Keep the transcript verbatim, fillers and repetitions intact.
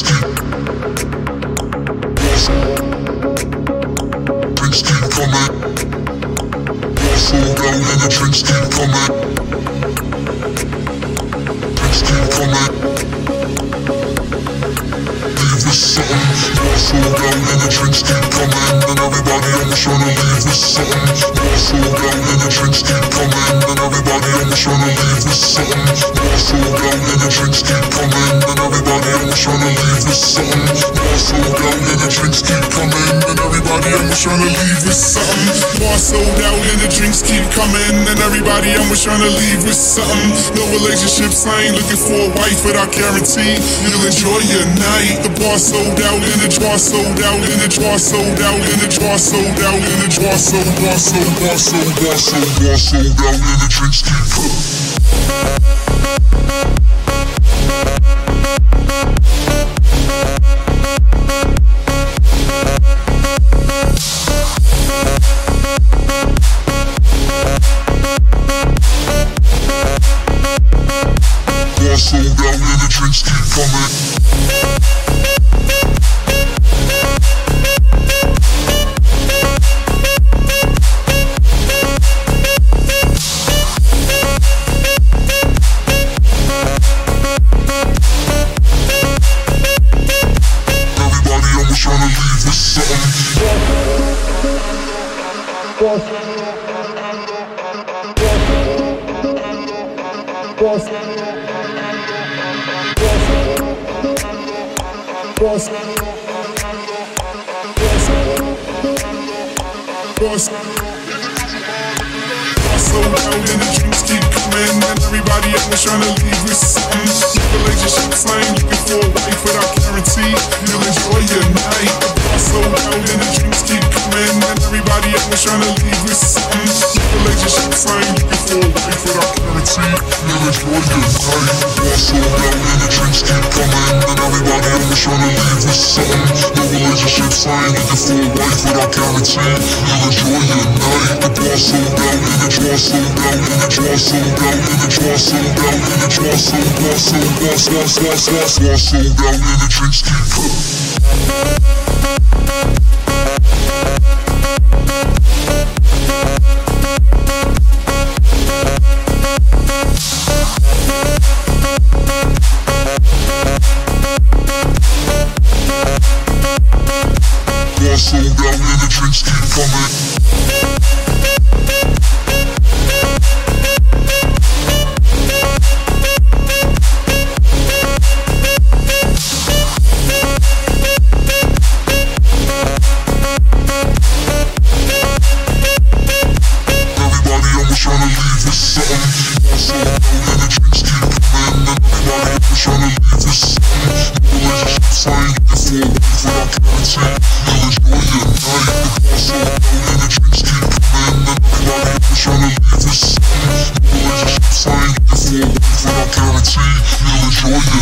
drinks keep drinks keep coming. Sold out and the drinks keep coming. Drinks keep coming. Leave with something. Sold out and the drinks keep coming. And everybody almost tryna leave with something. Sold out and the drinks keep coming. And everybody almost tryna leave with something. Sold out and the drinks keep coming. And everybody almost tryna leave with something. Sold out and the drinks keep coming. And everybody almost tryna leave with something. Bar sold out and the drinks keep coming. And everybody almost tryna leave with something. No relationships, I ain't looking for a wife, but I guarantee you'll enjoy your night. The bar sold out and the jar sold out and the jar sold out and the jar sold out and the jar sold, bar sold, bar sold, bar sold, bar sold out and the drinks keep coming. Sold out and the drinks keep coming. Everybody almost tryna leave with something. Boss. Boss. Boss. Sold out and the drinks keep coming. And everybody always tryna leave with something. Relationships, I ain't looking for a wife, but I guarantee you'll enjoy your night. Sold out and the drinks keep coming. And everybody always tryna leave with something. Relationships, I ain't looking for a wife, but I guarantee you'll enjoy your night. Sold out and the drinks keep coming. And everybody always tryna leave with something. No relationships, I ain't looking for a wife, but I guarantee you'll enjoy your night. The bar sold out and the jar sold out and the jar sold out and the jar sold out and the jar sold, bar sold, bar sold, bar sold, bar sold out and the drinks keep coming. Sold out and the drinks keep coming. Everybody almost tryna leave with something. Sold out and the drinks keep coming. And everybody almost tryna leave with something. No relationships, I ain't looking for a wife, but I guarantee you'll enjoy your night. Sold out and the drinks keep coming. And everybody always tryna leave with something. No relationships, I ain't looking for a wife, but I guarantee you'll enjoy your